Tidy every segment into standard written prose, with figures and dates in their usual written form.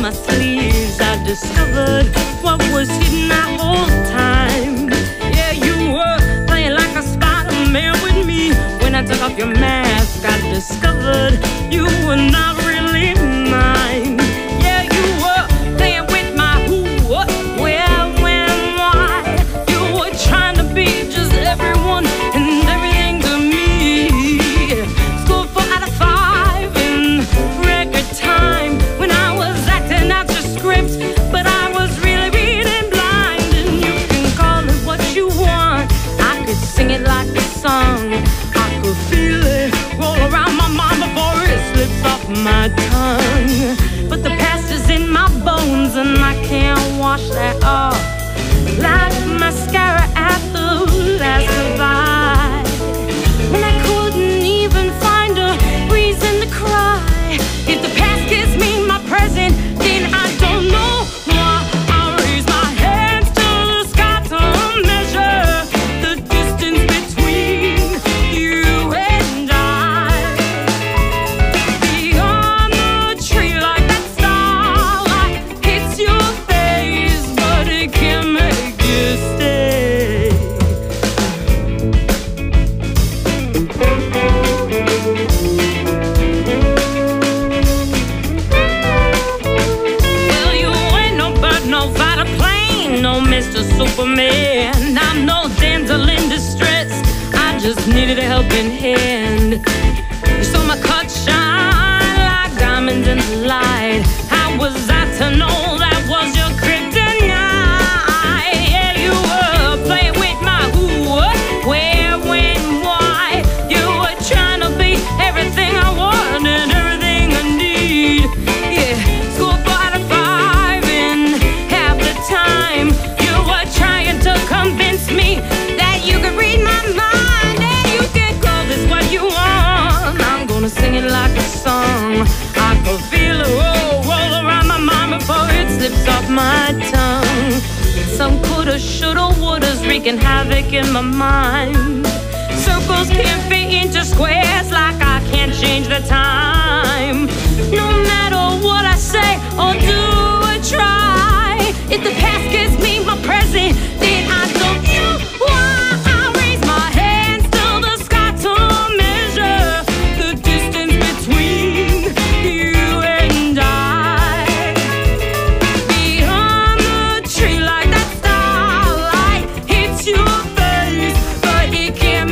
my sleeves, I discovered what was hidden that whole time. Yeah, you were playing like a Spider-Man with me. When I took off your mask, I discovered you were not really mine. Yeah, you were playing with my who, what, where, when, why. You were trying to be just everyone and everything to me. Scored 4 out of 5 in record time when I was acting out your script, but I was really reading blind. And you can call it what you want, I could sing it like a song. I could feel it roll around my mind before it slips off my tongue. But the past is in my bones and I can't wash that off like mascara at the last goodbye. When I couldn't even find a reason to cry. If the past gives me my present, then I don't know why. I'll raise my hands to the sky to measure the distance between you and I. Beyond the tree like that starlight hits your face, but it can't make you stay. Well, you ain't no bird, no fighter plane, no Mr. Superman. I'm no damsel in distress, I just needed a helping hand. You saw my cut shine like diamonds in the light. How was I to know that was your kryptonite? Yeah, you were playing with my who, what, where, when, why. You were trying to be everything I want and everything I need. Yeah, scored 4 out of 5 in half the time. You were trying to convince me that you could read my mind and you can call this what you want. I'm gonna sing it like a song. I could feel it roll around my mind before it slips off my tongue. Some coulda, shoulda, wouldas wreaking havoc in my mind. Circles can't fit into squares like I can't change the time. No matter what I say or do or try, if the past gives me my present, then I don't know why. I raise my hands to the sky to measure the distance between you and I. Beyond the tree like that starlight hits your face, but it can't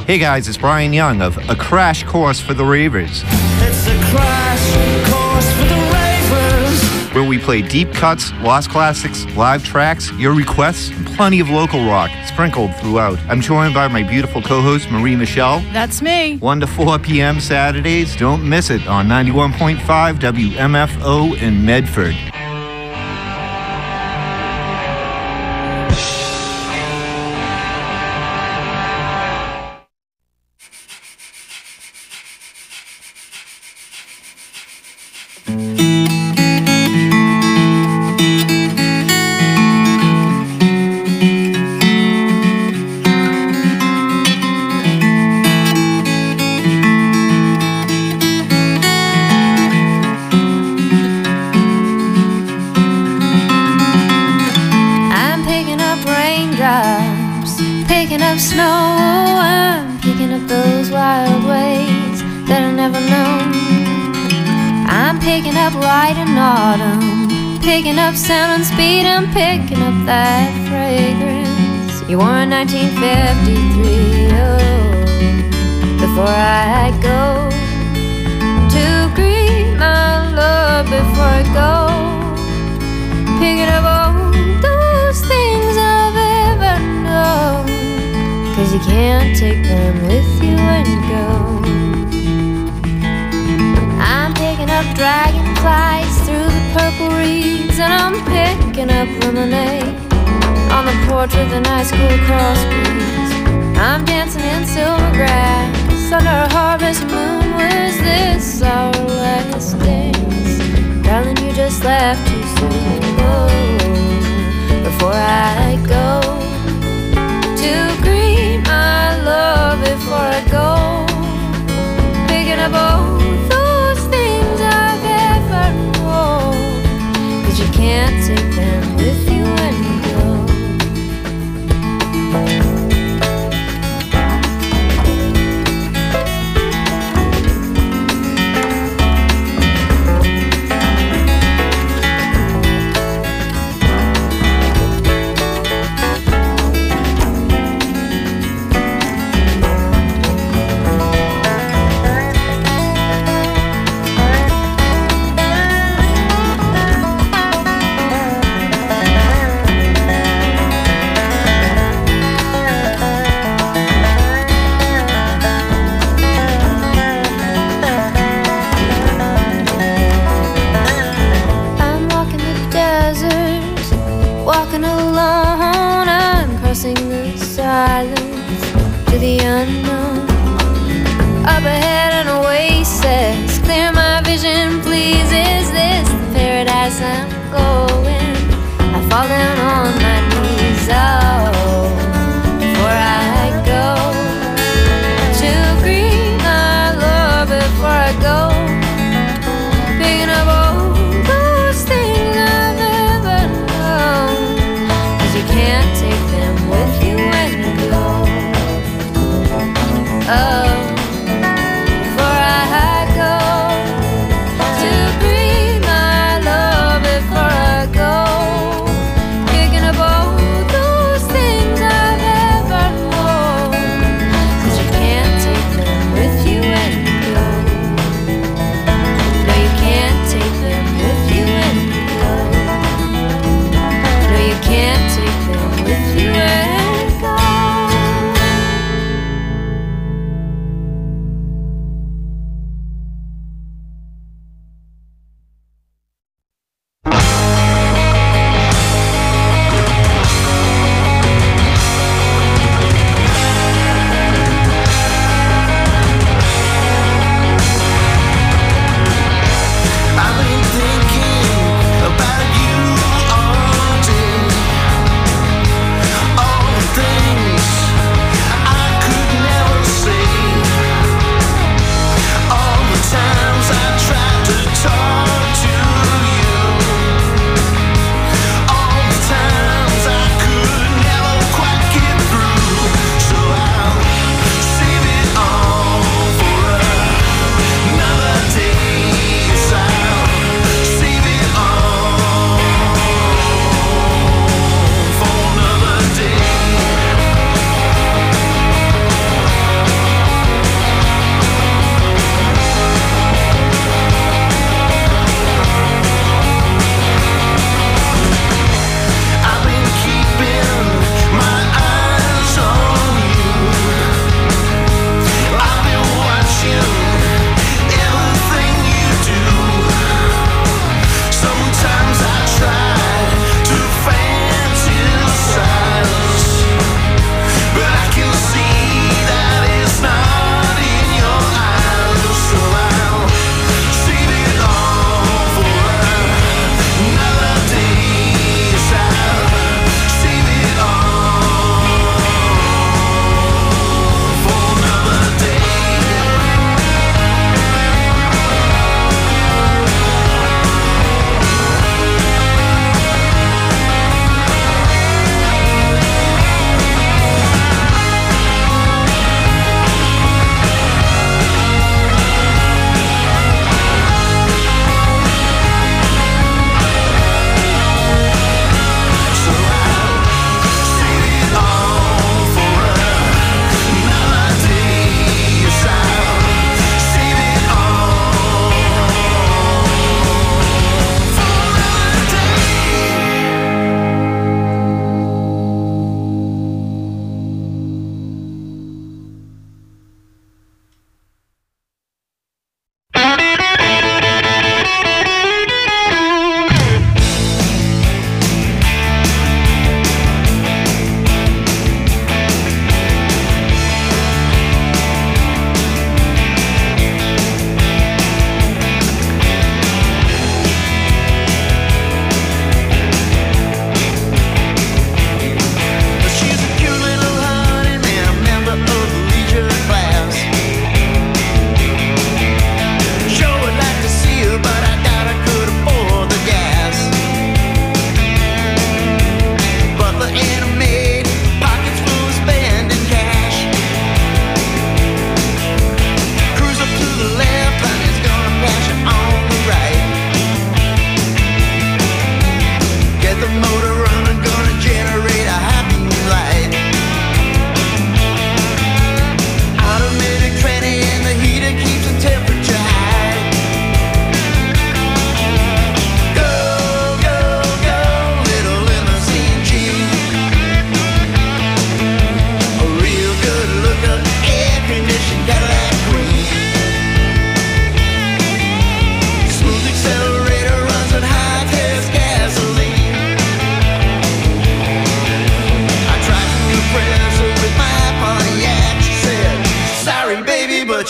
Hey guys, it's Brian Young of A Crash Course for the Ravers. It's a crash course for the Ravers, where we play deep cuts, lost classics, live tracks, your requests, and plenty of local rock sprinkled throughout. I'm joined by my beautiful co-host, Marie Michelle. That's me. 1 to 4 p.m. Saturdays. Don't miss it on 91.5 WMFO in Medford. Sound and speed, I'm picking up that fragrance. You wore in 1953, oh, before I go to greet my love, before I go picking up all those things I've ever known, 'cause you can't take them with you when you go. I'm picking up dragonflies through the purple reeds, and I'm picking up lemonade on the porch with an ice cool cross breeze. I'm dancing in silver grass under a harvest moon. Was this our last dance? Darling, you just left too soon. Oh, before I go to greet my love, before I go picking up all those things I've ever known, 'cause you can't take them with you when you go. To the unknown, up ahead an oasis, clear my vision please. Is this the paradise I'm going? I fall down on my knees, oh, before I go to greet my love, before I go picking up all those things I've ever known, 'cause you can't take them with you when you go. Oh, before I go to greet my love, before I go pick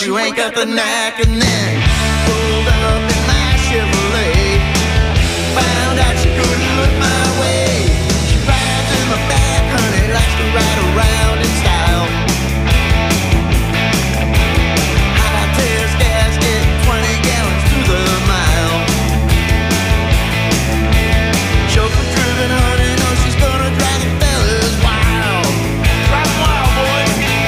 you ain't got the knack. And then pulled up in my Chevrolet, found out she couldn't look my way. She rides in my back, honey, likes to ride around in style. High test gasket, 20 gallons to the mile. Chauffeur driven, honey, knows she's gonna drive the fellas wild. Drive 'em wild, boy.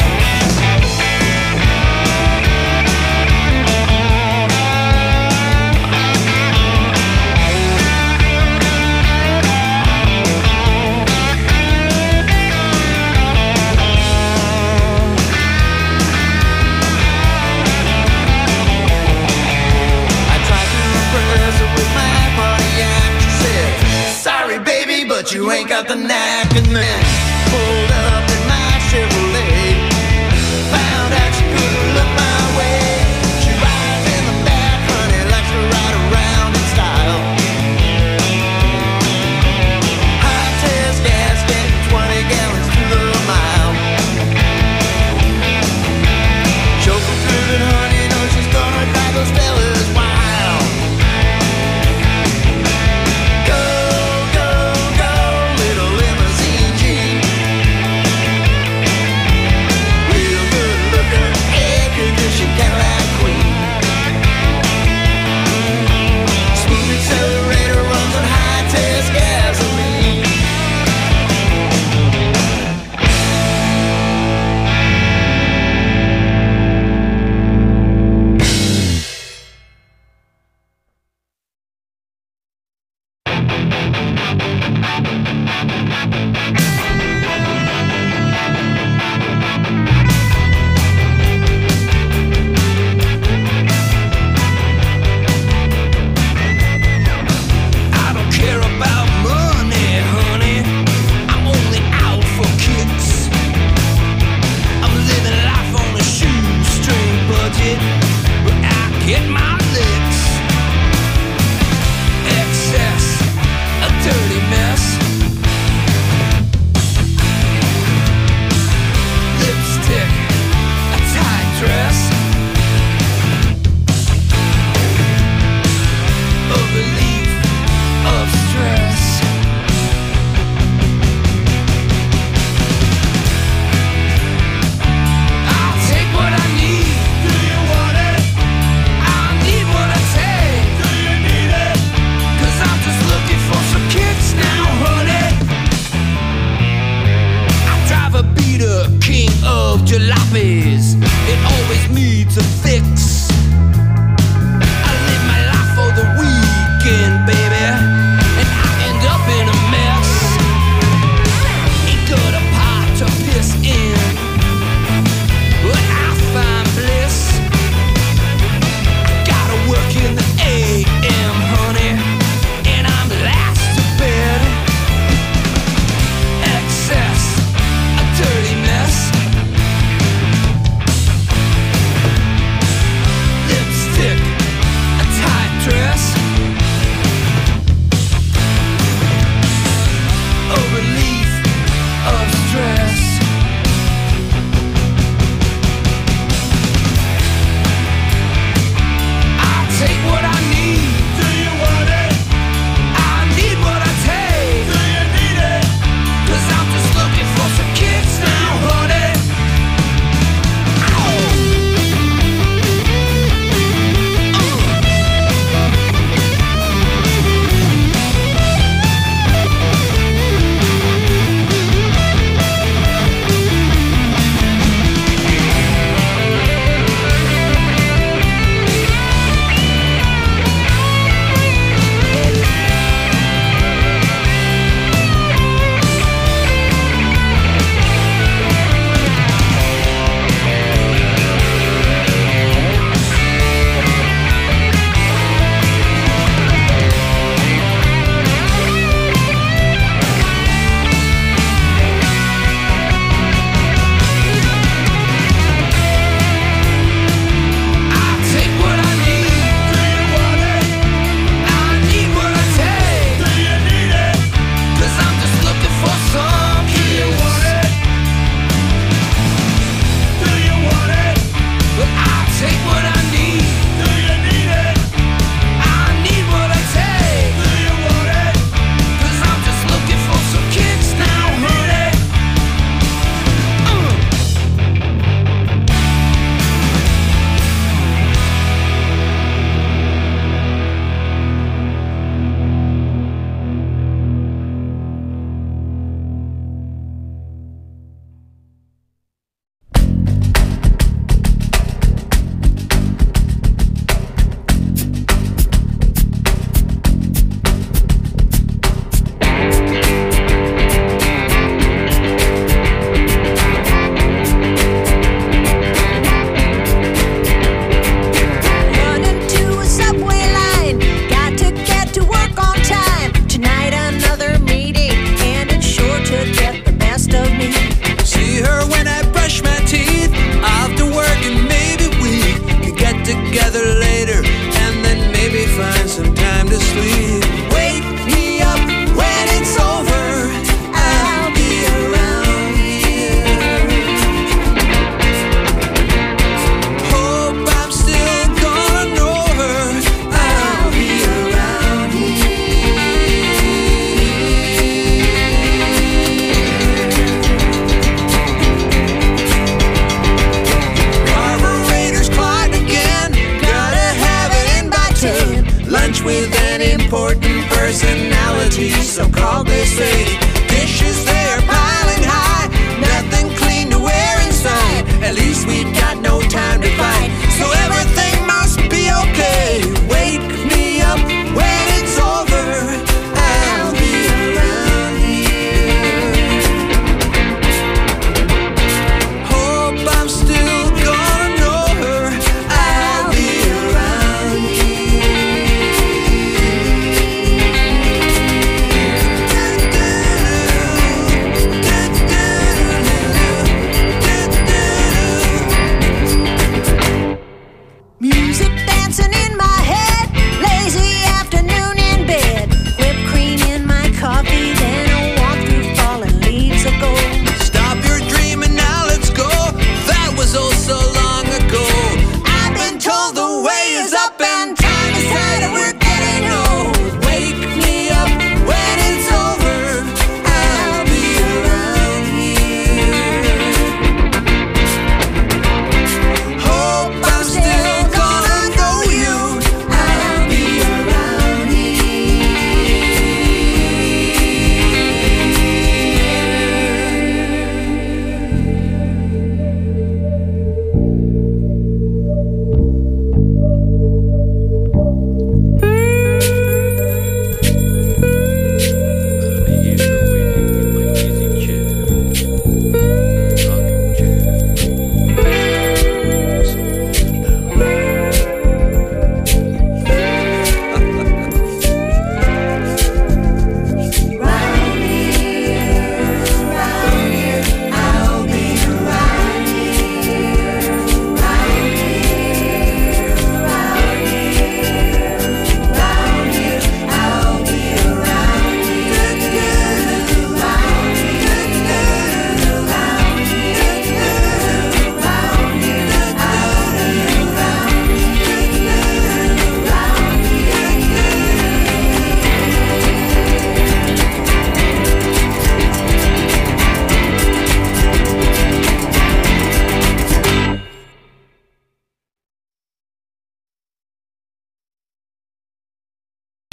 But you ain't got the knack. And then pulled up in my Chevrolet, found out she couldn't look my way. She rides in the back, honey, likes to ride around in style. High test gasket, 20 gallons to the mile. Chauffeur driven, honey, knows she's gonna drive those fellas wild. Go, go, go, little limousine Jeep.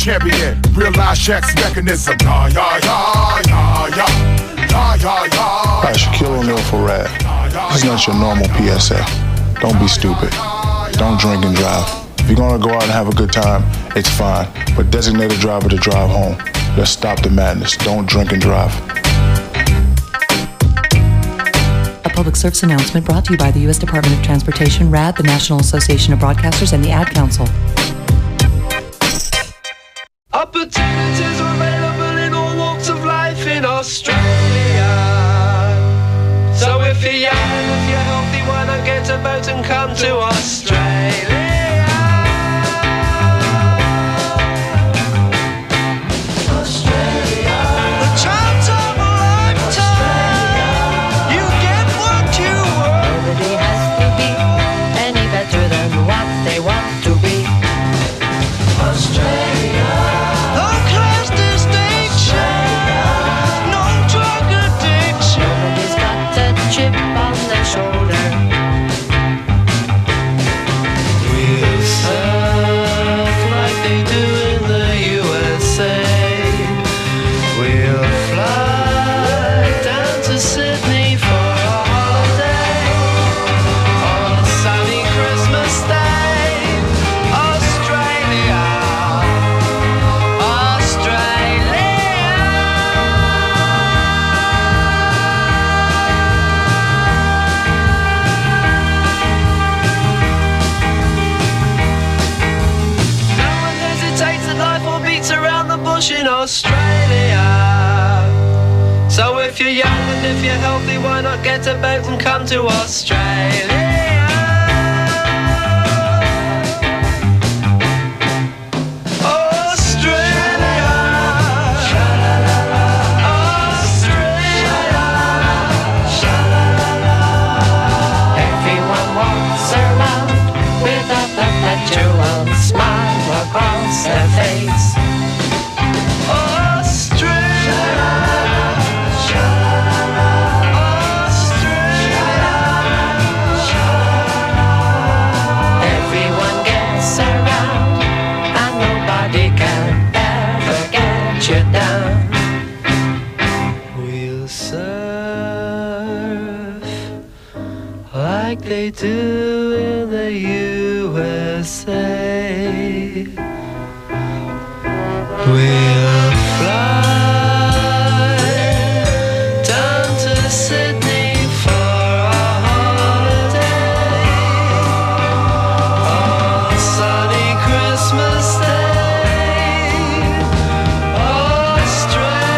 champion. Realize Shaq's mechanism. Yeah, yeah, yeah, yeah, yeah. Yeah, yeah, yeah. Hi, Shaquille O'Neal for Rad. This is not your normal PSA. Don't be stupid. Don't drink and drive. If you're gonna go out and have a good time, it's fine. But designate a driver to drive home. Let's stop the madness. Don't drink and drive. A public service announcement brought to you by the U.S. Department of Transportation, RAD, the National Association of Broadcasters, and the Ad Council. Opportunities are available in all walks of life in Australia. So if you're young and if you're healthy, why not get a boat and come to Australia? In Australia. So if you're young and if you're healthy, why not get a boat and come to Australia? Everyone walks around with a perpetual smile across their face. They do in the USA. We'll fly down to Sydney for a holiday on a sunny Christmas Day. Australia.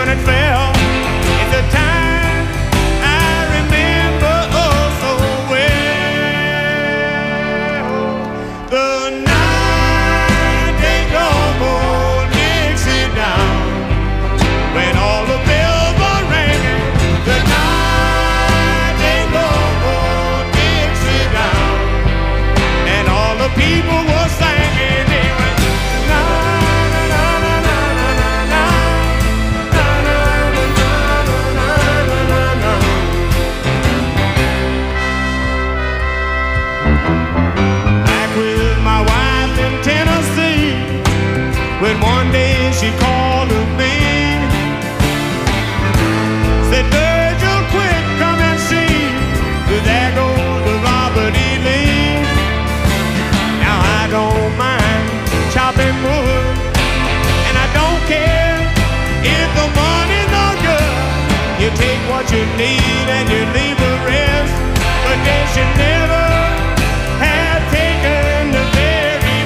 when it fell. It's a time I remember oh so well. The night they go on Dixie down, when all the bells were ringing. The night they go on Dixie down, and all the people were singing. They went na na na na na na na na na na na na. Back with my wife in Tennessee, when one day she called me, said, Virgil, quick, come and see, there goes the Robert E. Lee. Now I don't mind chopping wood, and I don't care if the money's no good. You take what you need and you leave the rest, but they should never have taken the very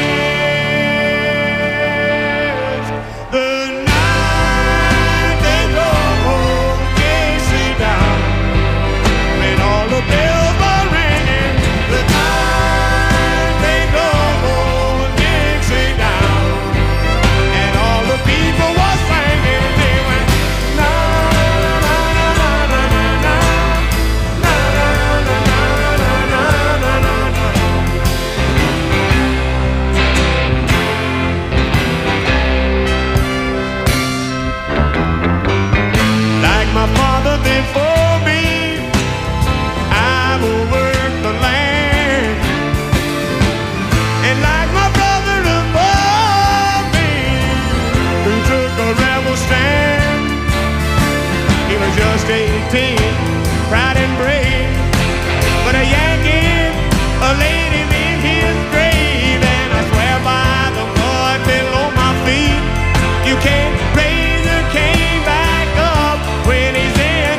best. The night they go home, Casey down, when all the bells were ringing. The night they go home, Dixie down, and all the people were singing. They went na na na na na na na na na na na na na. Like my father before me, I've worked the land, and like my brother above me, who took a rebel stand. He was just 18, proud and brave, but a Yankee, a lady in his grave. And I swear by the mud below my feet, you can't raise a cane back up when he's in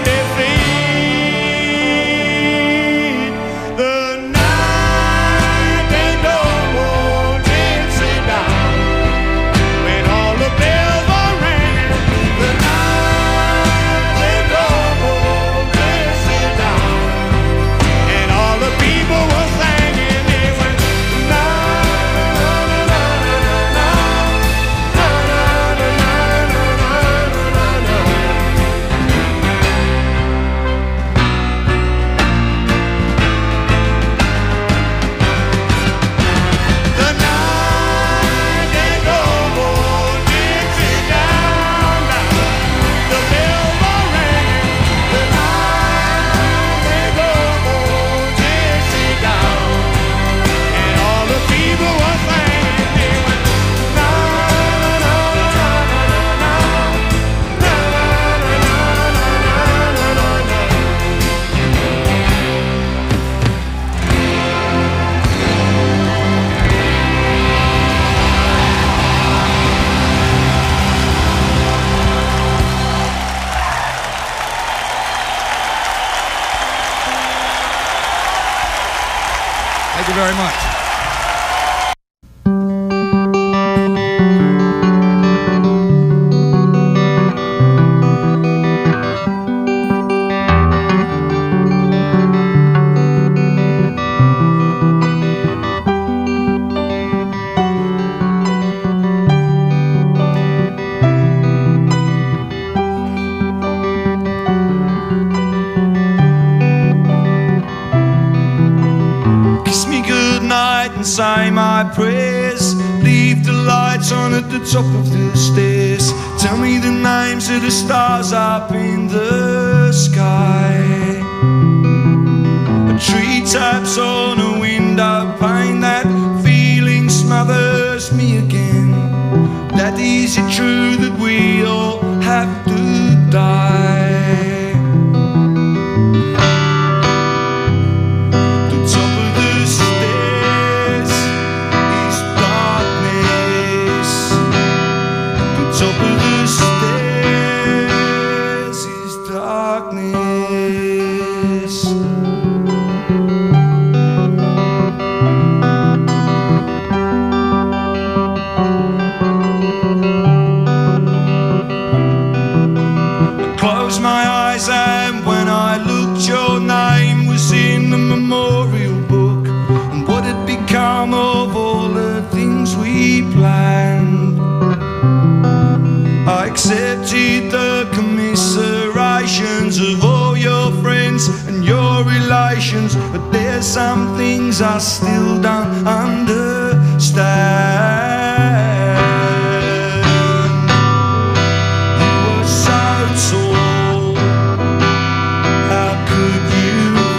defeat. The night they go on Dixie down, when all the bells are ringing. The night they go on Dixie down, and all the people were singing. They went na na na na na na na na na na na. The night they go on Dixie down, the bells are ringing. The night they go on Dixie down, and all the people were singing. They went na na na na na na na na na. Thank you very much. Kiss me goodnight and say my prayers. Leave the lights on at the top of the stairs. Tell me the names of the stars up in the sky. Treetops on a window pane, that feeling smothers me again. That is it true that we all have to die? The top of the stairs is darkness. The top of the stairs is darkness. closed my eyes, and when I looked, your name was in the memorial book. And what had become of all the things we planned? I accepted the commiserations of all your friends and your relations, but there's some things I still don't understand. You were so tall, how could you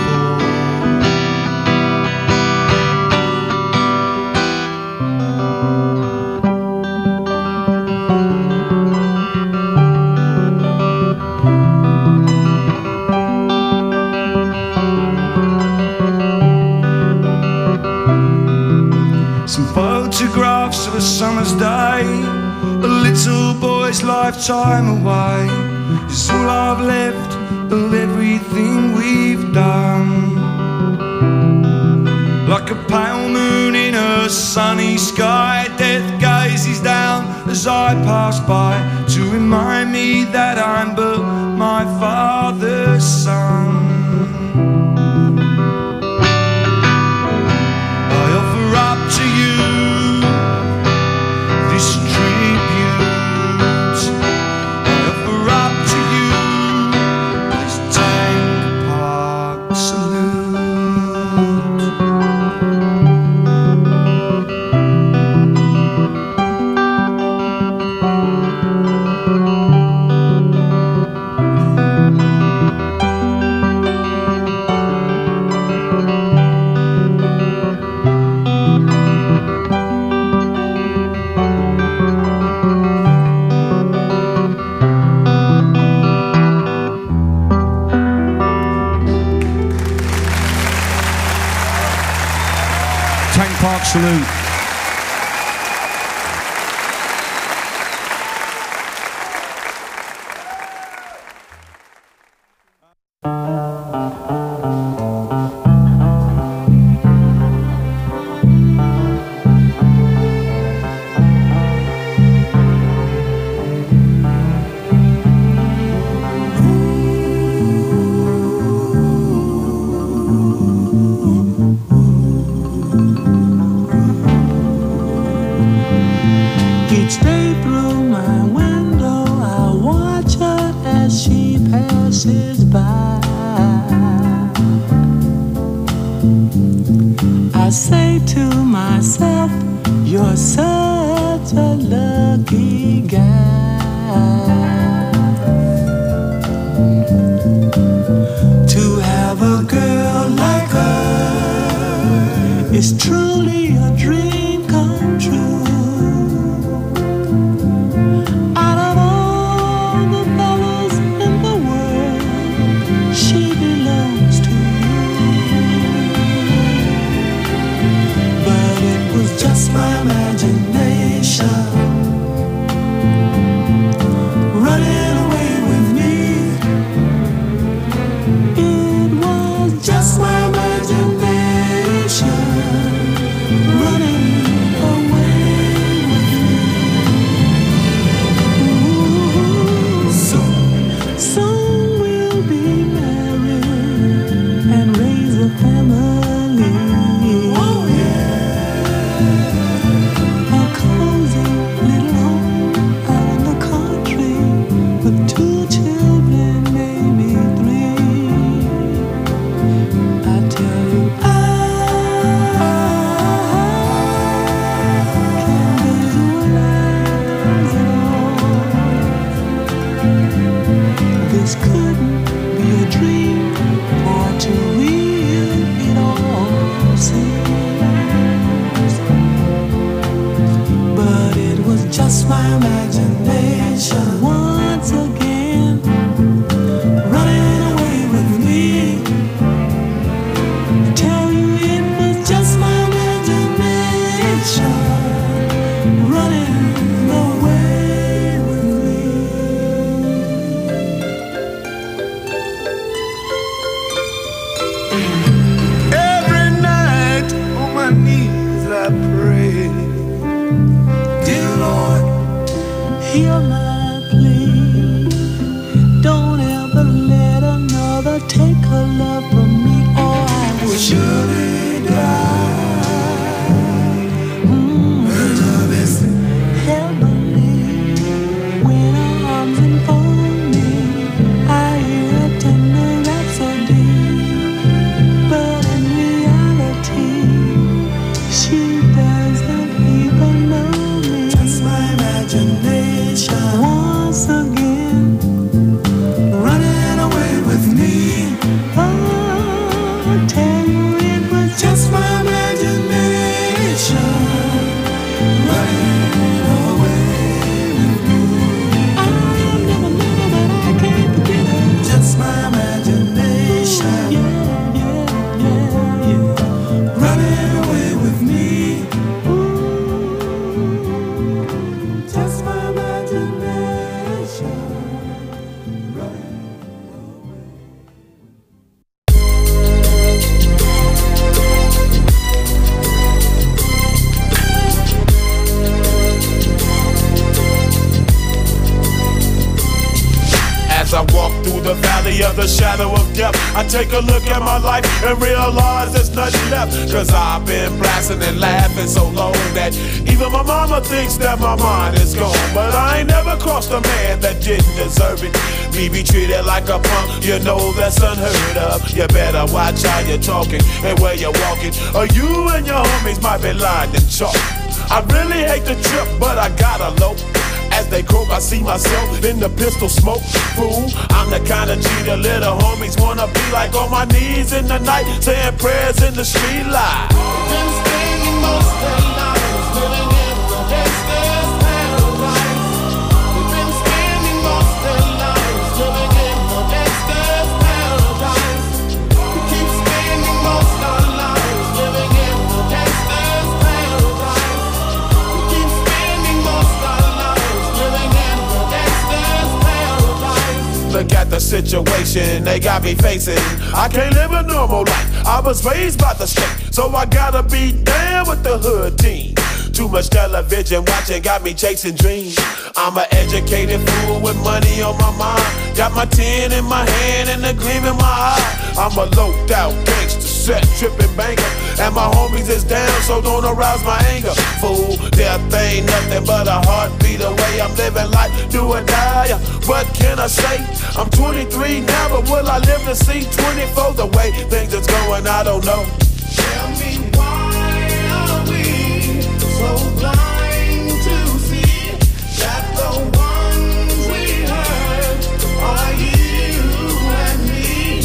photographs of a summer's day, a little boy's lifetime away, is all I've left of everything we've done. Like a pale moon in a sunny sky, death gazes down as I pass by, to remind me that I'm but my father's son. I offer up to you this tribute. I offer up to you this Tank Park salute. Tank Park salute. Each day through my window, I watch her as she passes by. I say to myself, you're such a lucky guy to have a girl like her. Is truly a dream come true. Just my imagination running away with me. It was just my imagination walk through the valley of the shadow of death, I take a look at my life and realize there's nothing left. Cause I've been blasting and laughing so long that even my mama thinks that my mind is gone. But I ain't never crossed a man that didn't deserve it. Me be treated like a punk, you know that's unheard of. You better watch how you're talking and where you're walking, or you and your homies might be lined in chalk. I really hate the trip, but I gotta low. As they croak, I see myself in the pistol smoke. Fool, I'm the kind of G the little homies wanna be like, on my knees in the night, saying prayers in the street light. Been spending most of their lives living in the gangster's paradise. We've been spending most of their lives living in the gangster's paradise. We keep spending most of our lives living in the gangster's paradise. We keep spending most of our lives living in the gangster's paradise. Look at the situation they got me facing. I can't live a normal life. I was raised by the state, so I gotta be down with the hood team. Too much television watching got me chasing dreams. I'm an educated fool with money on my mind. Got my 10 in my hand and a gleam in my eye. I'm a loped out gangster, set tripping banker, and my homies is down, so don't arouse my anger. Fool, death ain't nothing but a heartbeat away. I'm living life, do or die. What can I say? I'm 23 now, but will I live to see 24? The way things is going, I don't know. Tell me, why are we so blind to see that the ones we hurt are you and me?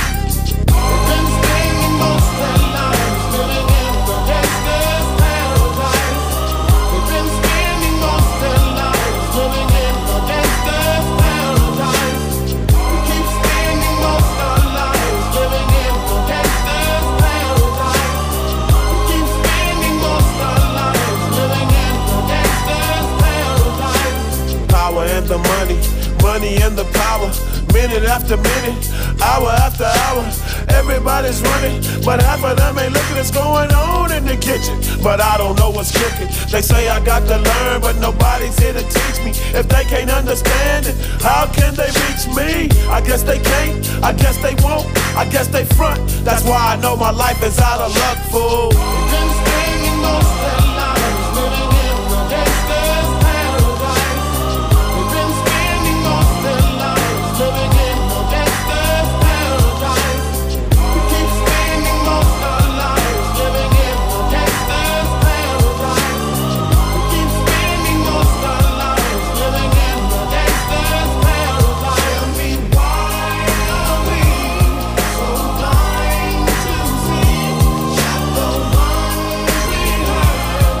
We've been spending most of our lives living in the gangster's paradise. We've been spending most of our lives living in the gangster's paradise. We keep spending most of our lives living in the gangster's paradise. We keep spending most of our lives living in the gangster's paradise. Power and the money, money and the power. Minute after minute, hour after hour, everybody's running, but half of them ain't looking what's going on in the kitchen. But I don't know what's cooking. They say I got to learn, but nobody's here to teach me. If they can't understand it, how can they reach me? I guess they can't, I guess they won't, I guess they front. That's why I know my life is out of luck, fool. We've been spending most of our lives living in the gangster's paradise. We've been spending most of our lives living in the gangster's paradise. We keep spending most of our lives living in the gangster's paradise. We keep spending most of our lives living in the gangster's paradise. Tell me, why are we so blind to see that the ones we hurt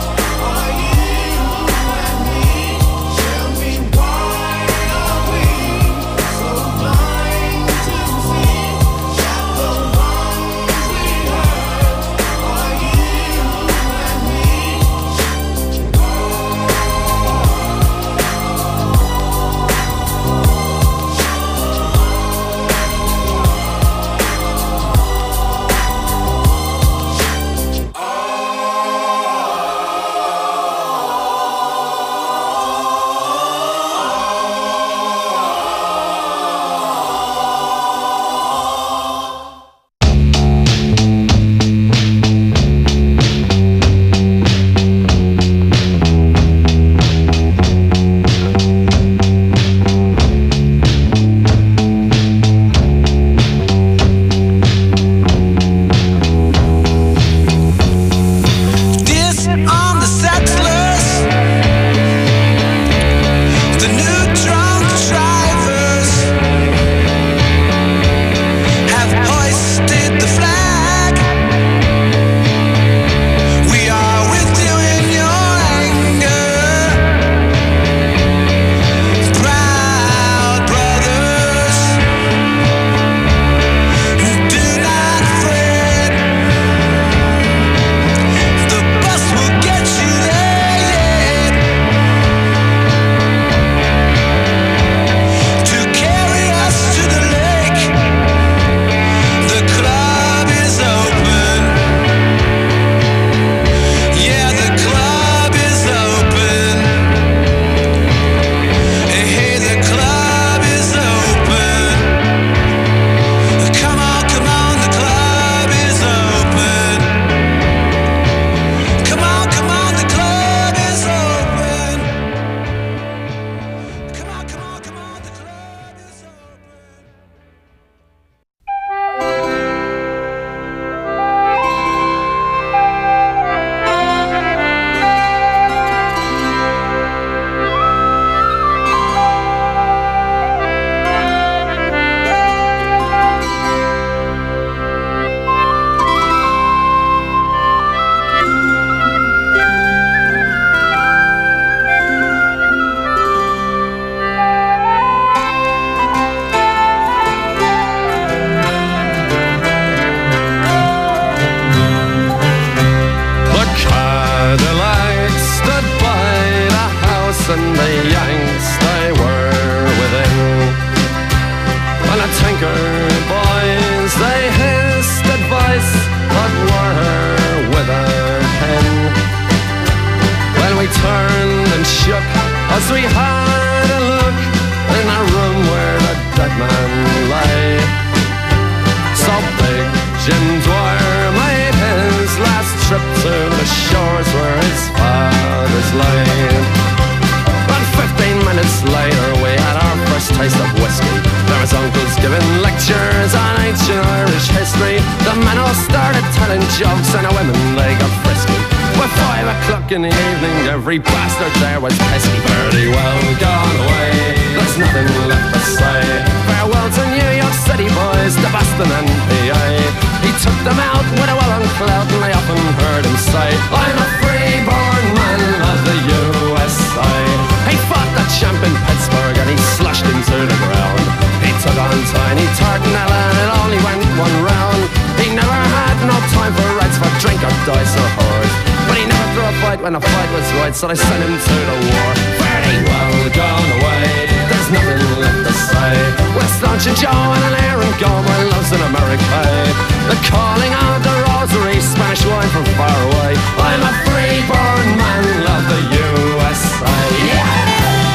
Once we had a look in a room where the dead man lay. So big Jim Dwyer made his last trip to the shores where his fathers lay. And 15 minutes later we had our first taste of whiskey. There was uncles giving lectures on ancient Irish history. The men all started telling jokes and the women they got frisky. By 5 o'clock in the evening every bastard there was pesky. Pretty well gone away, there's nothing left to say. Farewell to New York City boys, to Boston and PA. He took them out with a well-hung clout and I often heard him say, I'm a free-born man of the USA. He fought the champ in Pittsburgh and he slashed him to the ground. He took on Tiny Tartanella and it only went one round. He never had no time for rights for drink or dice or horse. But he never threw a fight when a fight was right, so they sent him to the war. Very well gone away, there's nothing left to say. With Staunch and Joe and an Aaron Gomer loves in America. The calling of the rosary, Spanish wine from far away. I'm a free-born man, love the USA. Yeah!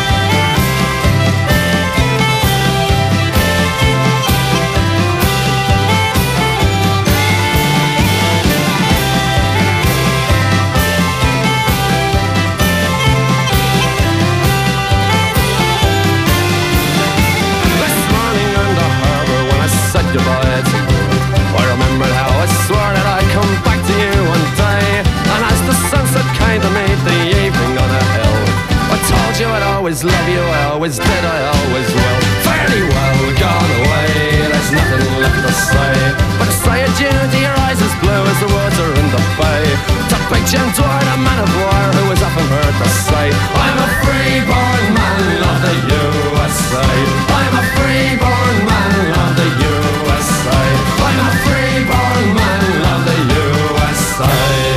Goodbye to you. I remembered how I swore that I'd come back to you one day. And as the sunset came to meet the evening on a hill, I told you I'd always love you, I always did, I always will. Fairly well gone away, there's nothing left to say. But to say adieu to your eyes as blue as the water in the bay. To big Jim Dwyer, the man of war, who was often heard to say, I'm a free-born man of the USA. I'm a free-born man of the USA. I'm a free-born man of the USA.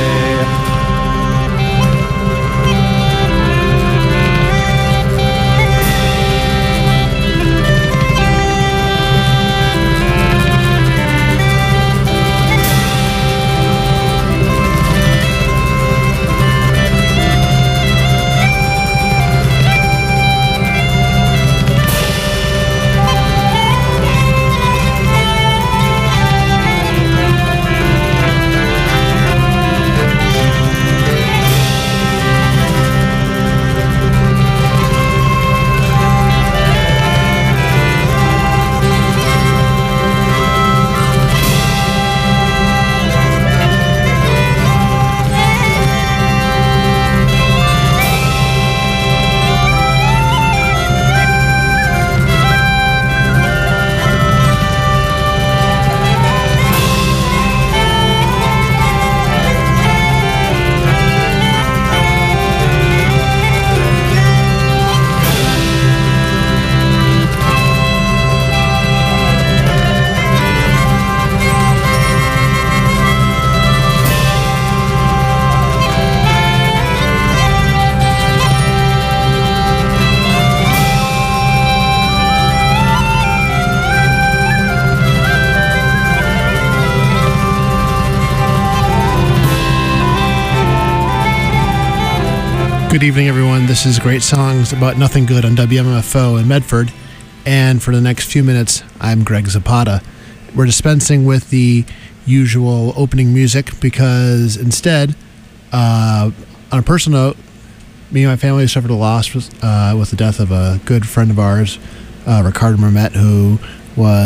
Good evening, everyone. This is Great Songs About Nothing Good on WMFO in Medford. And for the next few minutes, I'm Greg Zapata. We're dispensing with the usual opening music because instead, on a personal note, me and my family suffered a loss with the death of a good friend of ours, Ricardo Mermet, who was